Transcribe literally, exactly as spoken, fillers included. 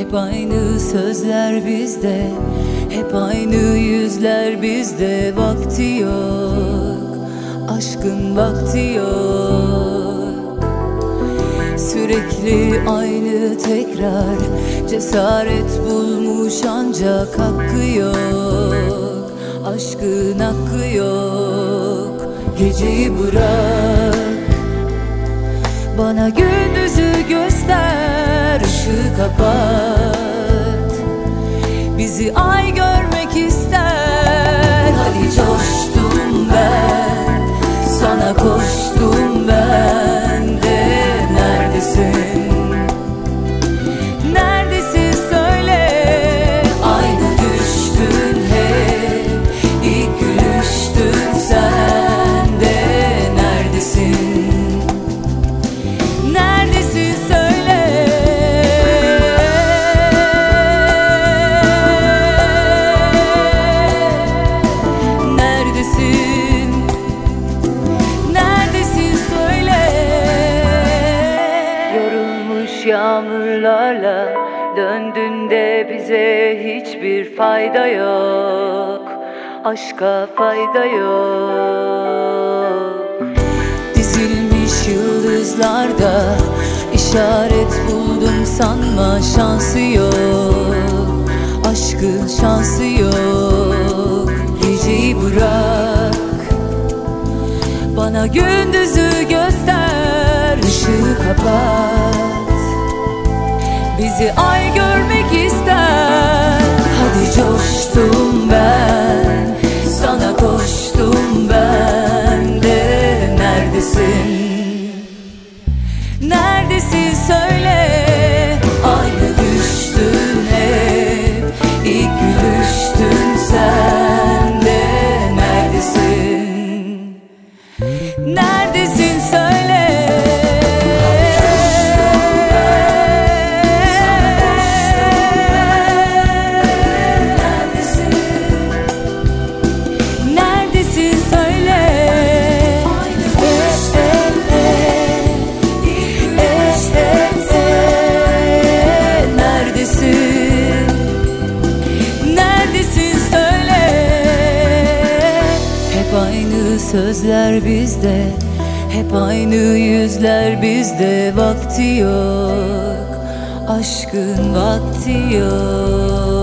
Hep aynı sözler bizde, hep aynı yüzler bizde. Vakti yok, aşkın vakti yok. Sürekli aynı tekrar, cesaret bulmuş ancak hakkı yok. Aşkın hakkı yok. Geceyi bırak, bana gündüzü göster. Işığı kapat, bizi ay görmek ister. Hadi coştum ben, sana koştum ben de. Neredesin? Neredesin söyle. Aynı düştün hep, ilk gülüştün sen de. Neredesin? Neredesin söyle. Neredesin? Neredesin söyle. Yorulmuş yağmurlarla döndün de bize hiçbir fayda yok. Aşka fayda yok. Dizilmiş yıldızlarda işaret buldum sanma, şansı yok. Aşkın şansı yok. Geceyi bırak, bana gündüzü göster. Işığı kapat, bizi ay görmek ister. Hadi coştum ben, sana koştum ben de. Neredesin? Neredesin söyle. Aynı düştün hep, ilk gülüştün sen de. Neredesin? Neredesin söyle. Aynı sözler bizde, hep aynı yüzler bizde. Vakti yok, aşkın vakti yok.